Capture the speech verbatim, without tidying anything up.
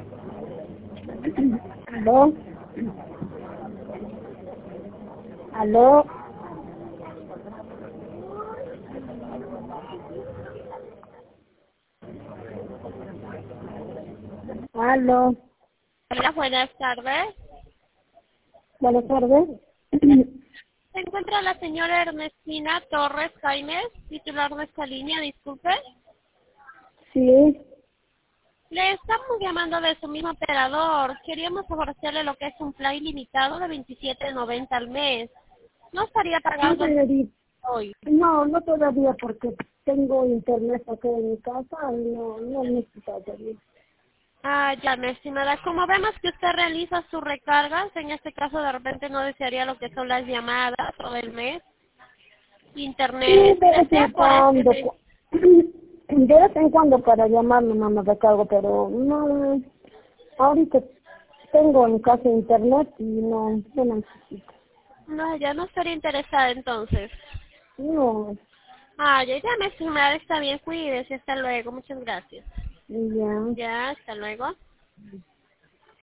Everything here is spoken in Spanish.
¿Aló? ¿Aló? ¿Aló? Hola, buenas tardes. Buenas tardes. Se encuentra la señora Ernestina Torres Jaimes, titular de esta línea, disculpe. Sí. Le estamos llamando de su mismo operador. Queríamos ofrecerle lo que es un plan ilimitado de veintisiete noventa al mes. No estaría No, pagando señorita. hoy. No, no todavía porque tengo internet acá en mi casa y no, no necesito todavía. Ah, ya, mi estimada. Como vemos que usted realiza sus recargas, en este caso de repente no desearía lo que son las llamadas todo el mes, Sí, internet, de vez desea en por este cuando. mes. cu- De vez en cuando para llamarme no me recargo, pero no. Ahorita tengo en casa internet y no, no necesito. No, ya no estaría interesada entonces. No, Ah, ya, ya, mi estimada, está bien, cuídese, hasta luego, muchas gracias. ya. Ya, hasta luego.